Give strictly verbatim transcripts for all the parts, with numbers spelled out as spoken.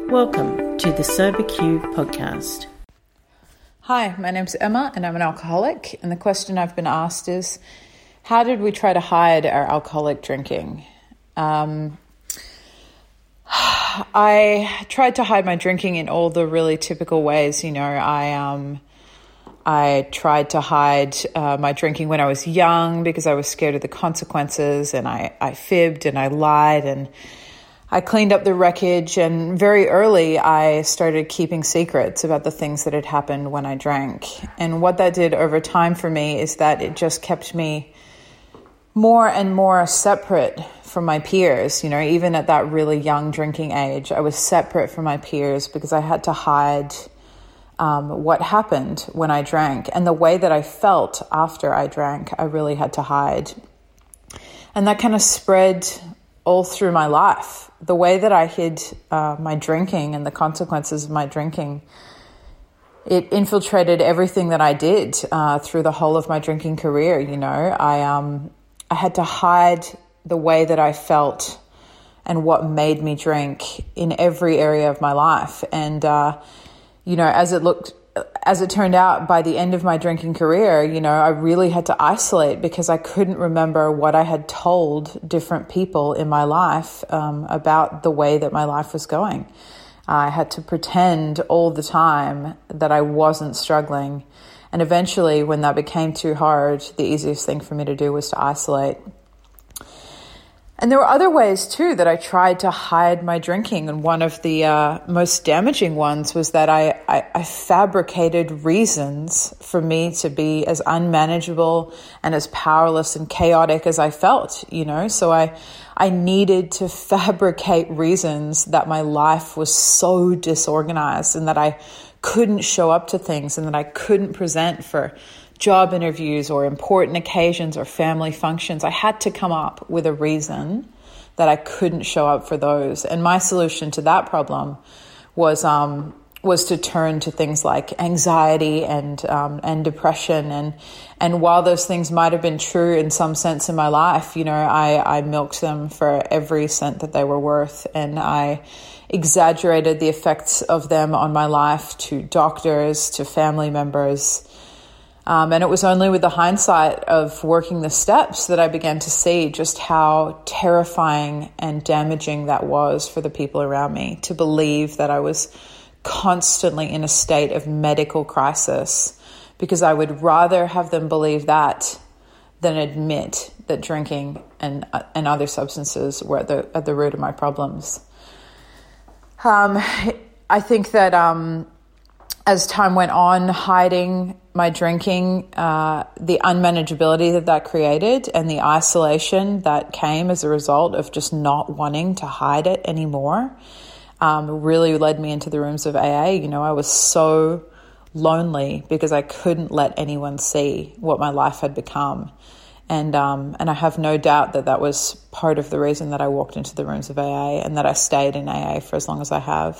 Welcome to the Sober Q podcast. Hi, my name's Emma and I'm an alcoholic, and the question I've been asked is, how did we try to hide our alcoholic drinking? Um, I tried to hide my drinking in all the really typical ways. You know, I um, I tried to hide uh, my drinking when I was young because I was scared of the consequences, and I, I fibbed and I lied and I cleaned up the wreckage, and very early I started keeping secrets about the things that had happened when I drank. And what that did over time for me is that it just kept me more and more separate from my peers. You know, even at that really young drinking age, I was separate from my peers because I had to hide um, what happened when I drank. And the way that I felt after I drank, I really had to hide. And that kind of spread all through my life. The way that I hid uh, my drinking and the consequences of my drinking, it infiltrated everything that I did uh, through the whole of my drinking career. You know, I um I had to hide the way that I felt and what made me drink in every area of my life. And uh, you know, as it looked. As it turned out, by the end of my drinking career, you know, I really had to isolate because I couldn't remember what I had told different people in my life um, about the way that my life was going. I had to pretend all the time that I wasn't struggling. And eventually, when that became too hard, the easiest thing for me to do was to isolate. And there were other ways, too, that I tried to hide my drinking. And one of the uh, most damaging ones was that I, I, I fabricated reasons for me to be as unmanageable and as powerless and chaotic as I felt, you know. So I, I needed to fabricate reasons that my life was so disorganized and that I couldn't show up to things and that I couldn't present for job interviews or important occasions or family functions. I had to come up with a reason that I couldn't show up for those. And my solution to that problem was um, was to turn to things like anxiety and um, and depression. And and while those things might have been true in some sense in my life, you know, I, I milked them for every cent that they were worth. And I exaggerated the effects of them on my life to doctors, to family members. Um, and it was only with the hindsight of working the steps that I began to see just how terrifying and damaging that was for the people around me, to believe that I was constantly in a state of medical crisis, because I would rather have them believe that than admit that drinking and uh, and other substances were at the at the root of my problems. Um, I think that um, as time went on, hiding my drinking, uh, the unmanageability that that created and the isolation that came as a result of just not wanting to hide it anymore, um, really led me into the rooms of A A. You know, I was so lonely because I couldn't let anyone see what my life had become. And um, and I have no doubt that that was part of the reason that I walked into the rooms of A A and that I stayed in A A for as long as I have.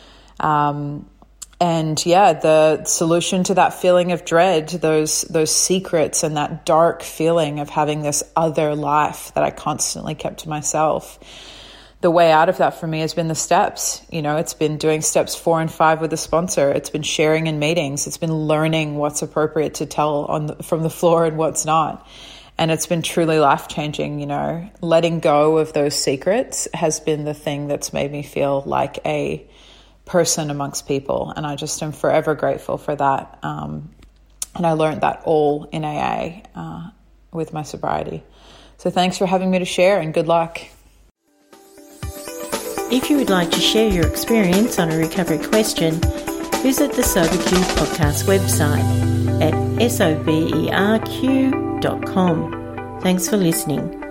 Um And yeah, the solution to that feeling of dread, those those secrets and that dark feeling of having this other life that I constantly kept to myself, the way out of that for me has been the steps. You know, it's been doing steps four and five with a sponsor. It's been sharing in meetings. It's been learning what's appropriate to tell on the, from the floor and what's not. And it's been truly life-changing, you know. Letting go of those secrets has been the thing that's made me feel like a person amongst people, and I just am forever grateful for that. Um, and I learned that all in A A uh, with my sobriety. So thanks for having me to share, and good luck. If you would like to share your experience on a recovery question, visit the Sober Q podcast website at soberq dot com. Thanks for listening.